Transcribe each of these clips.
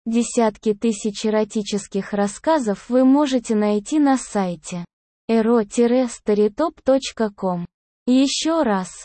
Десятки тысяч эротических рассказов вы можете найти на сайте ero-storytop.com. Еще раз,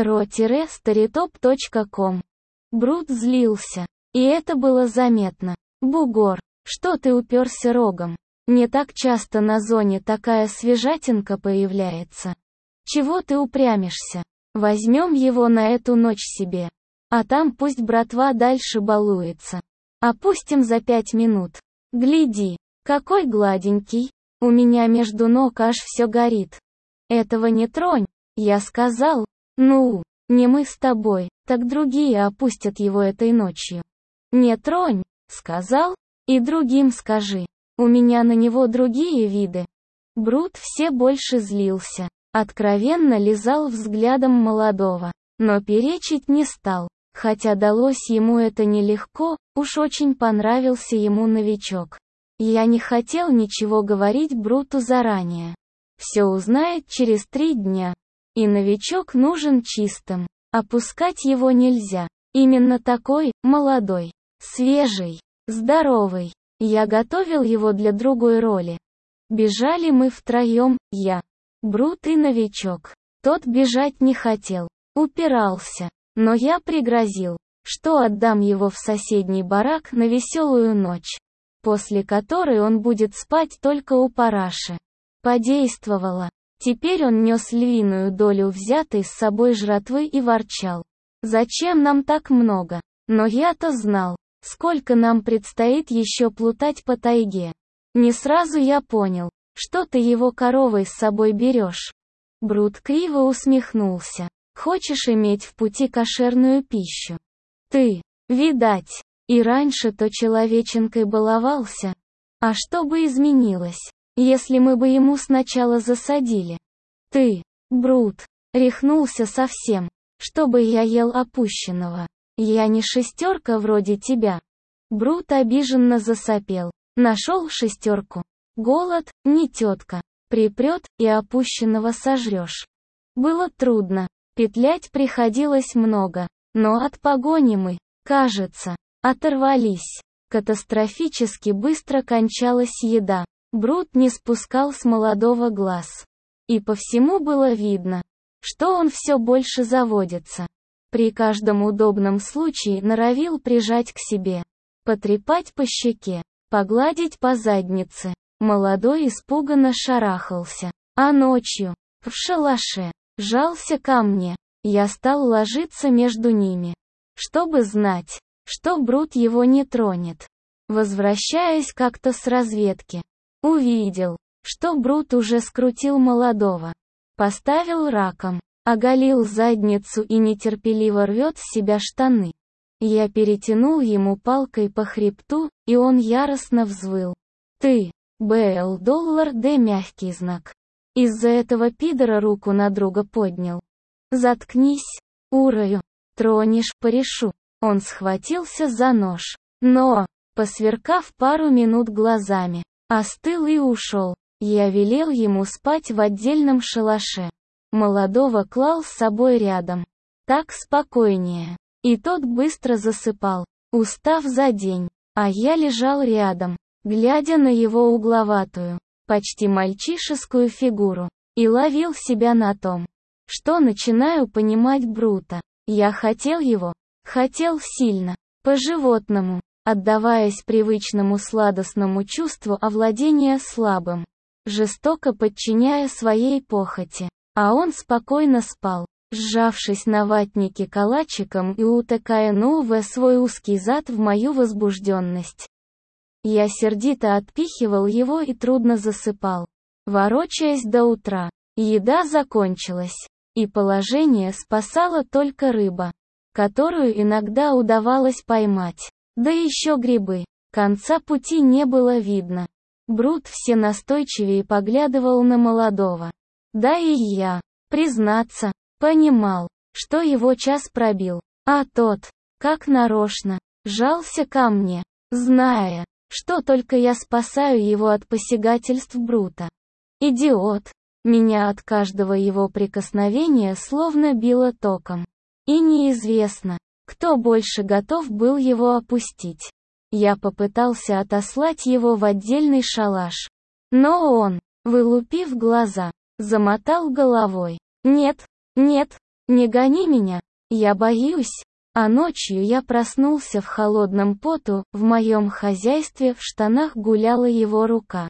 ero-storytop.com. Брут злился, и это было заметно. Бугор, что ты уперся рогом? Не так часто на зоне такая свежатинка появляется. Чего ты упрямишься? Возьмем его на эту ночь себе. А там пусть братва дальше балуется. Опустим за 5 минут. Гляди, какой гладенький. У меня между ног аж все горит. Этого не тронь, я сказал. Ну, не мы с тобой, так другие опустят его этой ночью. Не тронь, сказал, и другим скажи. У меня на него другие виды. Брут все больше злился, откровенно лизал взглядом молодого, но перечить не стал, хотя далось ему это нелегко, уж очень понравился ему новичок. Я не хотел ничего говорить Бруту заранее. Все узнает через 3 дня. И новичок нужен чистым. Опускать его нельзя. Именно такой, молодой, свежий, здоровый. Я готовил его для другой роли. Бежали мы втроем, я, Брут и новичок. Тот бежать не хотел, упирался, но я пригрозил, что отдам его в соседний барак на веселую ночь, после которой он будет спать только у параши. Подействовало. Теперь он нес львиную долю взятой с собой жратвы и ворчал. Зачем нам так много? Но я-то знал, сколько нам предстоит еще плутать по тайге. Не сразу я понял, что ты его коровой с собой берешь. Брут криво усмехнулся. Хочешь иметь в пути кошерную пищу? Ты, видать, и раньше-то человеченкой баловался. А что бы изменилось, если мы бы ему сначала засадили? Ты, Брут, рехнулся совсем, чтобы я ел опущенного. Я не шестерка вроде тебя. Брут обиженно засопел. Нашел шестерку. Голод, не тетка. Припрет, и опущенного сожрешь. Было трудно. Петлять приходилось много. Но от погони мы, кажется, оторвались. Катастрофически быстро кончалась еда. Брут не спускал с молодого глаз. И по всему было видно, что он все больше заводится. При каждом удобном случае норовил прижать к себе, потрепать по щеке, погладить по заднице. Молодой испуганно шарахался. А ночью, в шалаше, жался ко мне. Я стал ложиться между ними, чтобы знать, что Брут его не тронет. Возвращаясь как-то с разведки, увидел, что Брут уже скрутил молодого. Поставил раком, оголил задницу и нетерпеливо рвет с себя штаны. Я перетянул ему палкой по хребту, и он яростно взвыл. Ты, $, мягкий знак. Из-за этого пидора руку на друга поднял. Заткнись, урою. Тронешь, порешу. Он схватился за нож. Но, посверкав пару минут глазами, остыл и ушел. Я велел ему спать в отдельном шалаше. Молодого клал с собой рядом. Так спокойнее. И тот быстро засыпал, устав за день. А я лежал рядом, глядя на его угловатую, почти мальчишескую фигуру, и ловил себя на том, что начинаю понимать Брута. Я хотел его, хотел сильно, по-животному, отдаваясь привычному сладостному чувству овладения слабым, жестоко подчиняя своей похоти. А он спокойно спал, сжавшись на ватнике калачиком и утыкая в свой узкий зад в мою возбужденность. Я сердито отпихивал его и трудно засыпал, ворочаясь до утра. Еда закончилась, и положение спасала только рыба, которую иногда удавалось поймать, да еще грибы. Конца пути не было видно. Брут все настойчивее поглядывал на молодого. Да и я, признаться, понимал, что его час пробил, а тот, как нарочно, жался ко мне, зная, что только я спасаю его от посягательств Брута. Идиот! Меня от каждого его прикосновения словно било током. И неизвестно, кто больше готов был его опустить. Я попытался отослать его в отдельный шалаш. Но он, вылупив глаза, замотал головой. «Нет, нет, не гони меня, я боюсь». А ночью я проснулся в холодном поту, в моем хозяйстве в штанах гуляла его рука.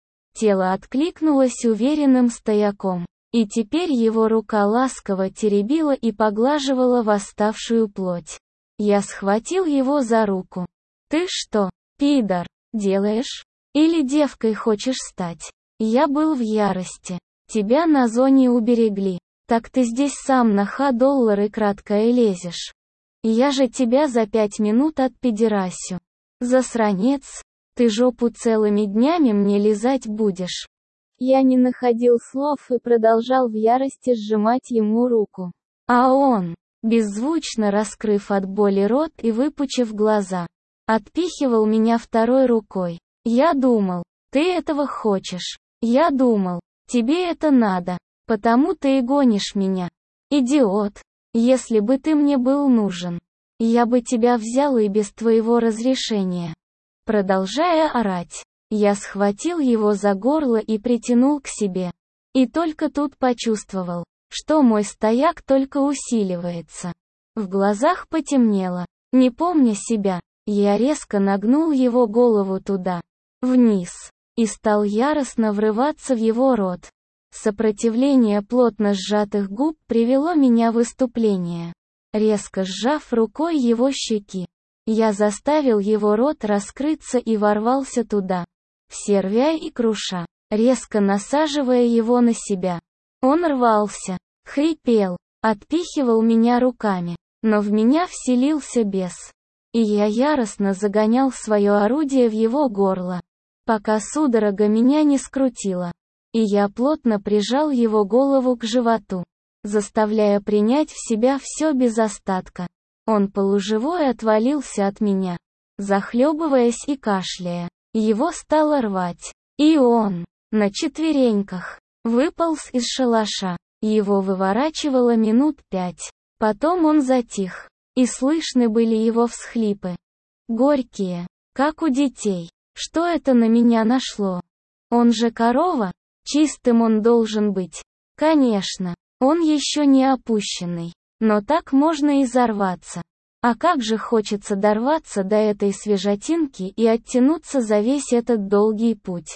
Тело откликнулось уверенным стояком, и теперь его рука ласково теребила и поглаживала восставшую плоть. Я схватил его за руку. «Ты что, пидор, делаешь? Или девкой хочешь стать?» Я был в ярости. «Тебя на зоне уберегли. Так ты здесь сам на $1 краткое лезешь. Я же тебя за 5 минут отпидерасю. Засранец, ты жопу целыми днями мне лизать будешь». Я не находил слов и продолжал в ярости сжимать ему руку. А он, беззвучно раскрыв от боли рот и выпучив глаза, отпихивал меня второй рукой. «Я думал, ты этого хочешь. Я думал, тебе это надо, потому ты и гонишь меня. Идиот. Если бы ты мне был нужен, я бы тебя взял и без твоего разрешения». Продолжая орать, я схватил его за горло и притянул к себе. И только тут почувствовал, что мой стояк только усиливается. В глазах потемнело. Не помня себя, я резко нагнул его голову туда, вниз, и стал яростно врываться в его рот. Сопротивление плотно сжатых губ привело меня в выступление. Резко сжав рукой его щеки, я заставил его рот раскрыться и ворвался туда, все рвя и круша, резко насаживая его на себя. Он рвался, хрипел, отпихивал меня руками, но в меня вселился бес. И я яростно загонял свое орудие в его горло, пока судорога меня не скрутила. И я плотно прижал его голову к животу, заставляя принять в себя все без остатка. Он полуживой отвалился от меня, захлебываясь и кашляя. Его стало рвать. И он, на четвереньках, выполз из шалаша. Его выворачивало минут 5. Потом он затих, и слышны были его всхлипы. Горькие, как у детей. Что это на меня нашло? Он же корова? Чистым он должен быть. Конечно, он еще не опущенный. Но так можно и взорваться. А как же хочется дорваться до этой свежатинки и оттянуться за весь этот долгий путь.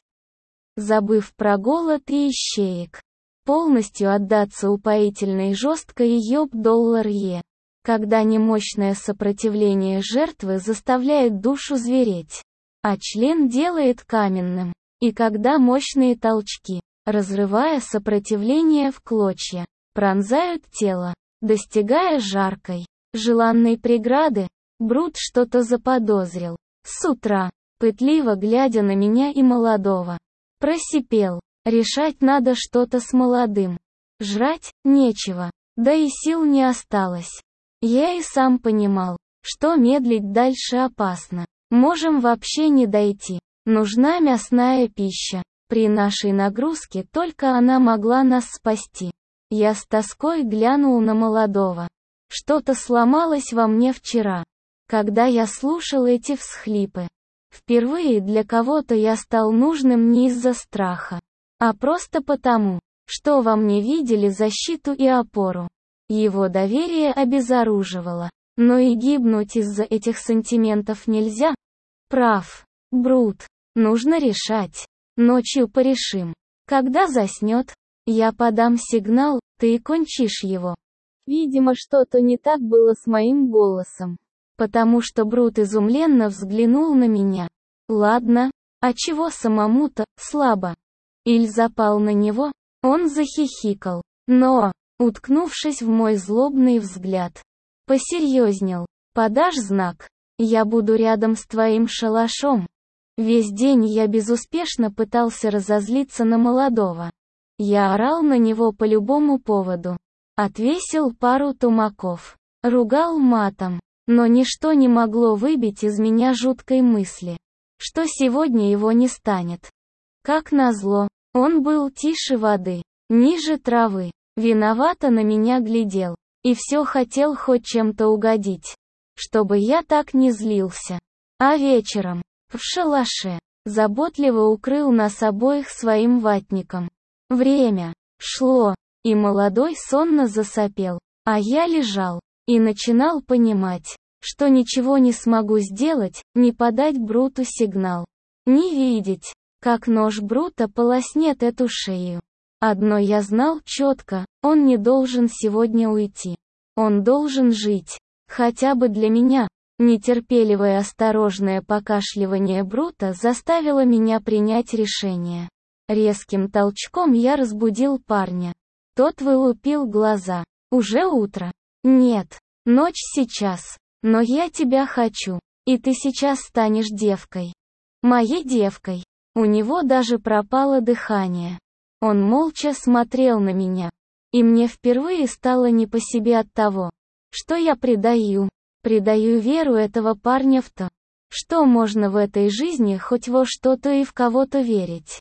Забыв про голод и ищеек. Полностью отдаться упоительной жесткой $1. Когда немощное сопротивление жертвы заставляет душу звереть, а член делает каменным. И когда мощные толчки, разрывая сопротивление в клочья, пронзают тело, достигая жаркой, желанной преграды, Брут что-то заподозрил. С утра, пытливо глядя на меня и молодого, просипел: «Решать надо что-то с молодым. Жрать нечего, да и сил не осталось». Я и сам понимал, что медлить дальше опасно. Можем вообще не дойти. Нужна мясная пища. При нашей нагрузке только она могла нас спасти. Я с тоской глянул на молодого. Что-то сломалось во мне вчера, когда я слушал эти всхлипы. Впервые для кого-то я стал нужным не из-за страха, а просто потому, что во мне видели защиту и опору. Его доверие обезоруживало, но и гибнуть из-за этих сантиментов нельзя. Прав, Брут. Нужно решать. Ночью порешим. Когда заснет, я подам сигнал, ты и кончишь его. Видимо, что-то не так было с моим голосом. Потому что Брут изумленно взглянул на меня. Ладно, а чего самому-то, слабо? Иль запал на него, он захихикал. Но, уткнувшись в мой злобный взгляд, посерьезнел. Подашь знак? Я буду рядом с твоим шалашом. Весь день я безуспешно пытался разозлиться на молодого. Я орал на него по любому поводу. Отвесил пару тумаков. Ругал матом. Но ничто не могло выбить из меня жуткой мысли, что сегодня его не станет. Как назло, он был тише воды, ниже травы, виновато на меня глядел, и все хотел хоть чем-то угодить, чтобы я так не злился. А вечером, в шалаше, заботливо укрыл нас обоих своим ватником. Время шло, и молодой сонно засопел, а я лежал и начинал понимать, что ничего не смогу сделать, не подать Бруту сигнал, не видеть, как нож Брута полоснет эту шею. Одно я знал четко, он не должен сегодня уйти. Он должен жить, хотя бы для меня. Нетерпеливое осторожное покашливание Брута заставило меня принять решение. Резким толчком я разбудил парня. Тот вылупил глаза. Уже утро. Нет, ночь сейчас. Но я тебя хочу. И ты сейчас станешь девкой. Моей девкой. У него даже пропало дыхание. Он молча смотрел на меня. И мне впервые стало не по себе от того, что я предаю веру этого парня в то, что можно в этой жизни хоть во что-то и в кого-то верить.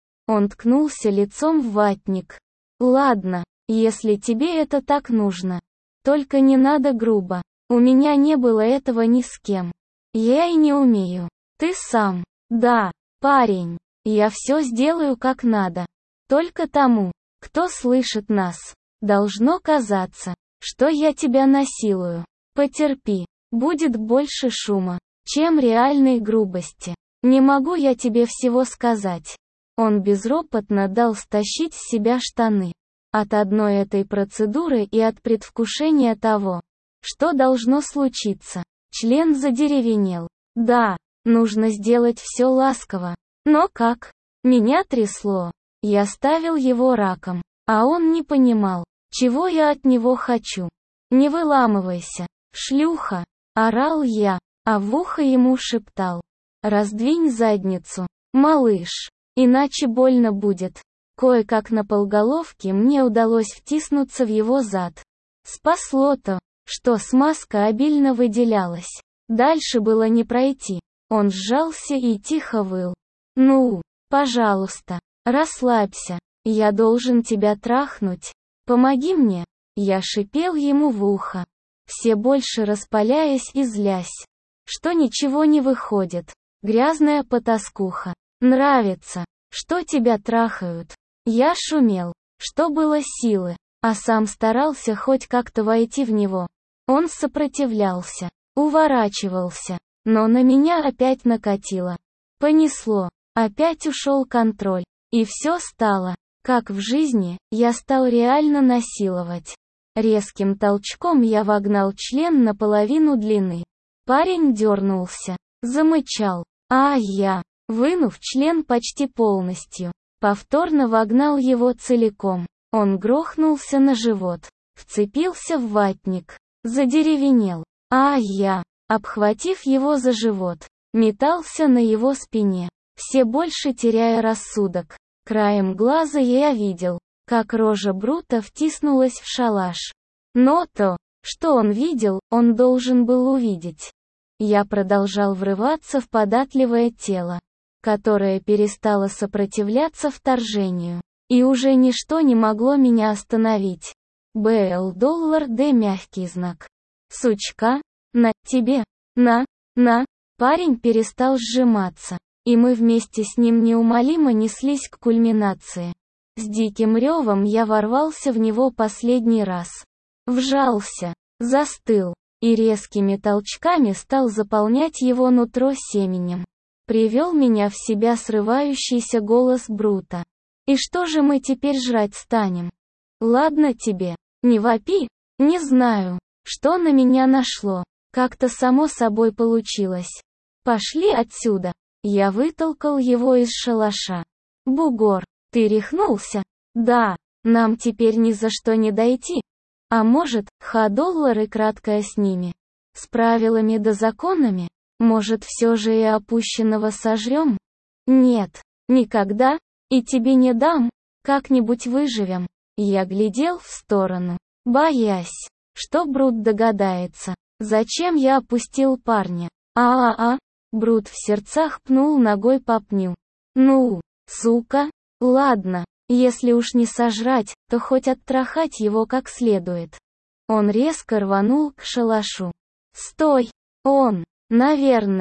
Он ткнулся лицом в ватник. Ладно, если тебе это так нужно. Только не надо грубо. У меня не было этого ни с кем. Я и не умею. Ты сам. Да, парень. Я все сделаю как надо. Только тому, кто слышит нас, должно казаться, что я тебя насилую. Потерпи, будет больше шума, чем реальной грубости. Не могу я тебе всего сказать. Он безропотно дал стащить с себя штаны. От одной этой процедуры и от предвкушения того, что должно случиться, член задеревенел. Да, нужно сделать все ласково. Но как? Меня трясло. Я ставил его раком, а он не понимал, чего я от него хочу. Не выламывайся. «Шлюха!» — орал я, а в ухо ему шептал. «Раздвинь задницу, малыш, иначе больно будет». Кое-как на полголовке мне удалось втиснуться в его зад. Спасло то, что смазка обильно выделялась. Дальше было не пройти. Он сжался и тихо выл. «Ну, пожалуйста, расслабься, я должен тебя трахнуть. Помоги мне!» Я шипел ему в ухо, все больше распаляясь и злясь, что ничего не выходит. Грязная потаскуха. Нравится, что тебя трахают. Я шумел, что было силы, а сам старался хоть как-то войти в него. Он сопротивлялся, уворачивался, но на меня опять накатило. Понесло, опять ушел контроль, и все стало, как в жизни, я стал реально насиловать. Резким толчком я вогнал член на половину длины. Парень дернулся, замычал, а я, вынув член почти полностью, повторно вогнал его целиком. Он грохнулся на живот, вцепился в ватник, задеревенел, а я, обхватив его за живот, метался на его спине, все больше теряя рассудок. Краем глаза я видел, как рожа Брута втиснулась в шалаш. Но то, что он видел, он должен был увидеть. Я продолжал врываться в податливое тело, которое перестало сопротивляться вторжению, и уже ничто не могло меня остановить. $D мягкий знак. Сучка, на тебе, на. Парень перестал сжиматься, и мы вместе с ним неумолимо неслись к кульминации. С диким ревом я ворвался в него последний раз. Вжался, застыл, и резкими толчками стал заполнять его нутро семенем. Привел меня в себя срывающийся голос Брута. «И что же мы теперь жрать станем?» «Ладно тебе, не вопи, не знаю, что на меня нашло, как-то само собой получилось. Пошли отсюда». Я вытолкал его из шалаша. «Бугор, ты рехнулся?» «Да, нам теперь ни за что не дойти. А может, $1 краткое с ними? С правилами да законами? Может, все же и опущенного сожрем?» «Нет, никогда, и тебе не дам, как-нибудь выживем». Я глядел в сторону, боясь, что Брут догадается, зачем я опустил парня. Брут в сердцах пнул ногой по пню. «Ну, сука, ладно, если уж не сожрать, то хоть оттрахать его как следует». Он резко рванул к шалашу. «Стой! Он, наверное,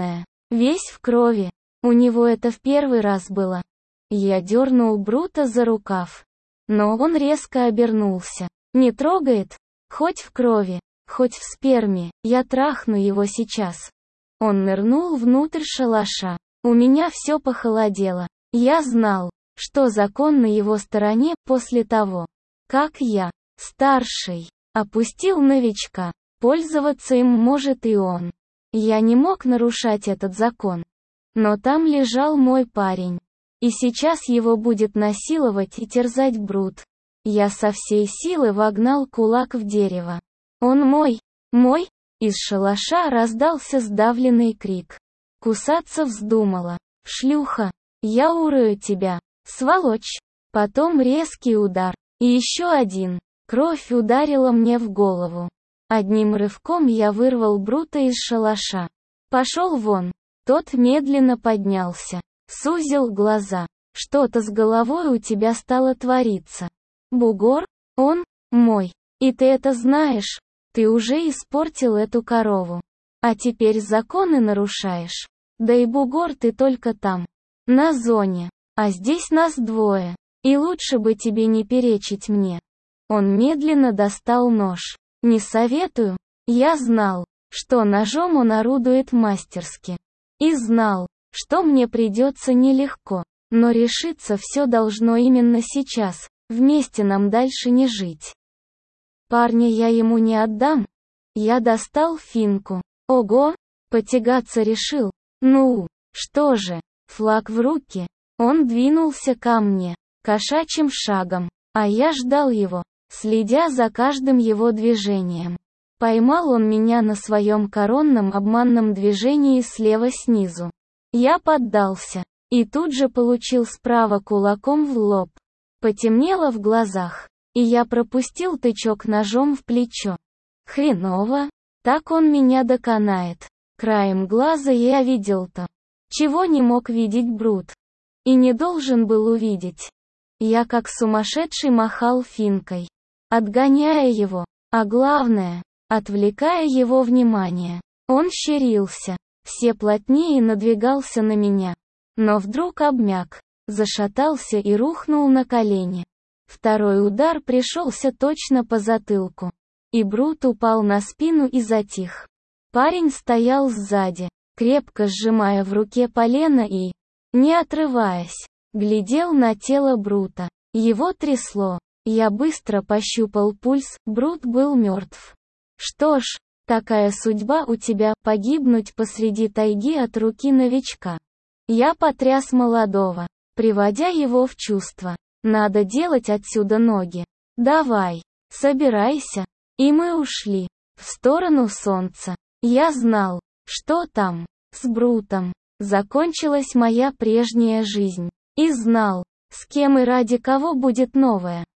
Весь в крови. У него это в первый раз было. Я дернул Брута за рукав. Но он резко обернулся. Не трогает? Хоть в крови, хоть в сперме, я трахну его сейчас. Он нырнул внутрь шалаша. У меня все похолодело. Я знал, что закон на его стороне после того, как я, старший, опустил новичка. Пользоваться им может и он. Я не мог нарушать этот закон. Но там лежал мой парень. И сейчас его будет насиловать и терзать Брут. Я со всей силы вогнал кулак в дерево. «Он мой! Мой!» Из шалаша раздался сдавленный крик. Кусаться вздумала. «Шлюха! Я урою тебя! Сволочь!» Потом резкий удар. И еще один. Кровь ударила мне в голову. Одним рывком я вырвал Брута из шалаша. «Пошел вон!» Тот медленно поднялся. Сузил глаза. «Что-то с головой у тебя стало твориться. Бугор? Он мой. И ты это знаешь? Ты уже испортил эту корову. А теперь законы нарушаешь. Да и бугор ты только там. На зоне. А здесь нас двое. И лучше бы тебе не перечить мне». Он медленно достал нож. «Не советую». Я знал, что ножом он орудует мастерски. И знал, что мне придется нелегко. Но решиться все должно именно сейчас. Вместе нам дальше не жить. Парня я ему не отдам. Я достал финку. Ого, потягаться решил. Ну, что же, флаг в руки. Он двинулся ко мне, кошачьим шагом, а я ждал его, следя за каждым его движением. Поймал он меня на своем коронном обманном движении слева снизу. Я поддался, и тут же получил справа кулаком в лоб. Потемнело в глазах, и я пропустил тычок ножом в плечо. Хреново, так он меня доконает. Краем глаза я видел то, чего не мог видеть Брут. И не должен был увидеть. Я как сумасшедший махал финкой, отгоняя его, а главное, отвлекая его внимание. Он щерился, все плотнее надвигался на меня. Но вдруг обмяк, зашатался и рухнул на колени. Второй удар пришелся точно по затылку. И Брут упал на спину и затих. Парень стоял сзади, крепко сжимая в руке полено и, не отрываясь, глядел на тело Брута. Его трясло. Я быстро пощупал пульс, Брут был мертв. Что ж, такая судьба у тебя, погибнуть посреди тайги от руки новичка. Я потряс молодого, приводя его в чувство. Надо делать отсюда ноги. Давай, собирайся. И мы ушли в сторону солнца. Я знал, что там, с Брутом, закончилась моя прежняя жизнь. И знал, с кем и ради кого будет новая.